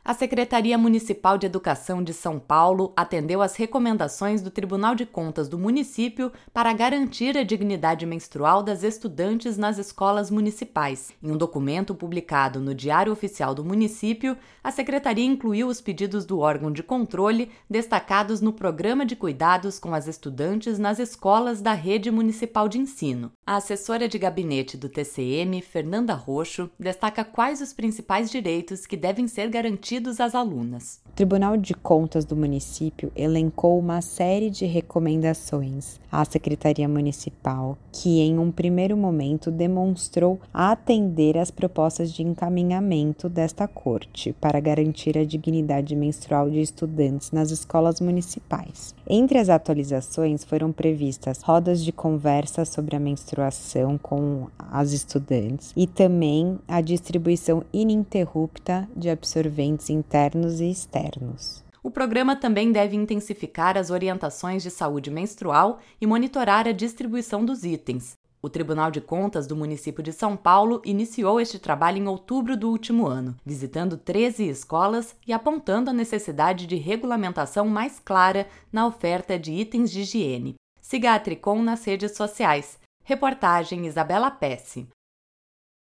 A Secretaria Municipal de Educação de São Paulo atendeu às recomendações do Tribunal de Contas do município para garantir a dignidade menstrual das estudantes nas escolas municipais. Em um documento publicado no Diário Oficial do município, a Secretaria incluiu os pedidos do órgão de controle destacados no Programa de Cuidados com as Estudantes nas escolas da Rede Municipal de Ensino. A assessora de gabinete do TCM, Fernanda Roxo, destaca quais os principais direitos que devem ser garantidos às alunas. O Tribunal de Contas do município elencou uma série de recomendações à Secretaria Municipal que, em um primeiro momento, demonstrou atender às propostas de encaminhamento desta Corte para garantir a dignidade menstrual de estudantes nas escolas municipais. Entre as atualizações foram previstas rodas de conversa sobre a menstruação com as estudantes e também a distribuição ininterrupta de absorventes internos e externos. O programa também deve intensificar as orientações de saúde menstrual e monitorar a distribuição dos itens. O Tribunal de Contas do município de São Paulo iniciou este trabalho em outubro do último ano, visitando 13 escolas e apontando a necessidade de regulamentação mais clara na oferta de itens de higiene. Siga a Tricom nas redes sociais. Reportagem Isabela Pesce.